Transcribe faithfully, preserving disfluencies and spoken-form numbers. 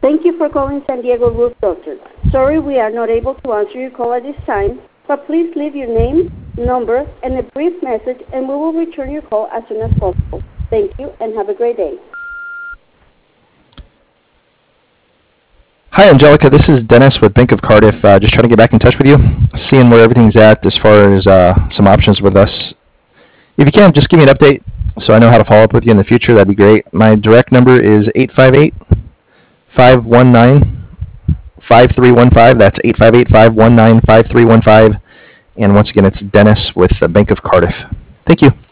Thank you for calling San Diego Roof Doctor. Sorry we are not able to answer your call at this time, but please leave your name, number, and a brief message, and we will return your call as soon as possible. Thank you, and have a great day. Hi, Angelica. This is Dennis with Bank of Cardiff. Uh, just trying to get back in touch with you, seeing where everything's at as far as uh, some options with us. If you can, just give me an update so I know how to follow up with you in the future. That'd be great. My direct number is eight five eight, five one nine, five three one five. That's eight five eight, five one nine, five three one five. And once again, it's Dennis with uh, Bank of Cardiff. Thank you.